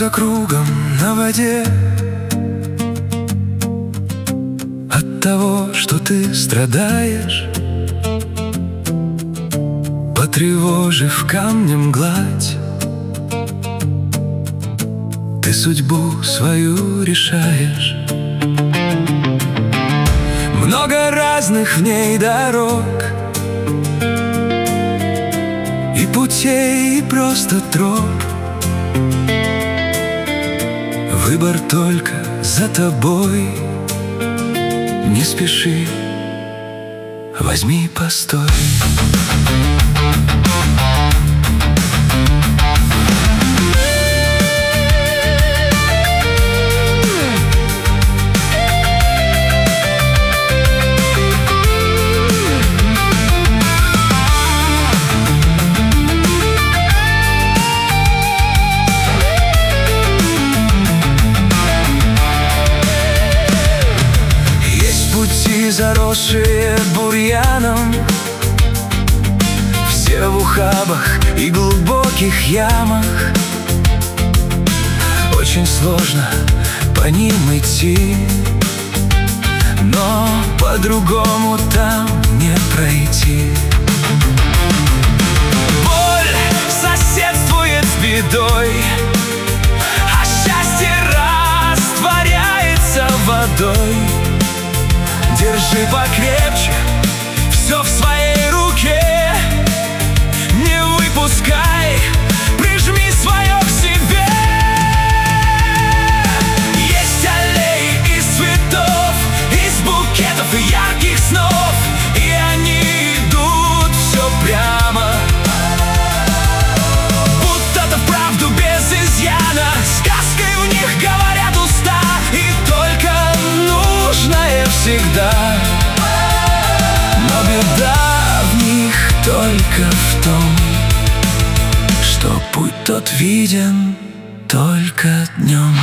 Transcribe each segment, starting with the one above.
за кругом на воде от того, что ты страдаешь, потревожив камнем гладь. Ты судьбу свою решаешь. Много разных в ней дорог, и путей, и просто троп. Выбор только за тобой. Не спеши, возьми, постой. Заросшие бурьяном, все в ухабах и глубоких ямах. Очень сложно по ним идти, но по-другому там не пройти. Боль соседствует с бедой, а счастье растворяется водой. Держи покрепче, все в своей руке. Не выпускай, прижми свое к себе. Есть аллеи из цветов, из букетов и ярких снов, и они идут все прямо, будто-то вправду без изъяна. Сказкой в них говорят уста, и только нужное всегда. Но беда в них только в том, что путь тот виден только днем.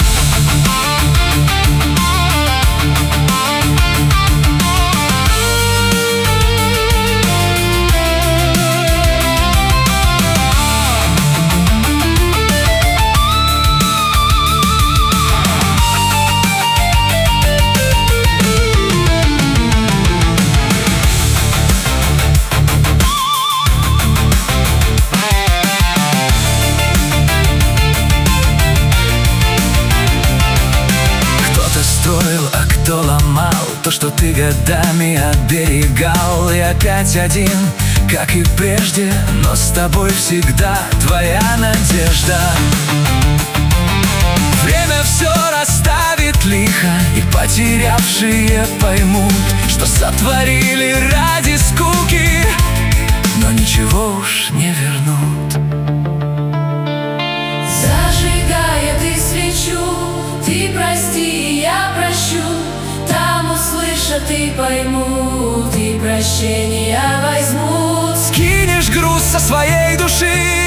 А кто ломал то, что ты годами оберегал? И опять один, как и прежде, но с тобой всегда твоя надежда. Время все расставит лихо, и потерявшие поймут, что сотворили ради скуки, но ничего уж не вернут. Зажигая ты свечу, ты прости, я прощу. Там услышат и поймут, и прощения возьмут. Скинешь груз со своей души,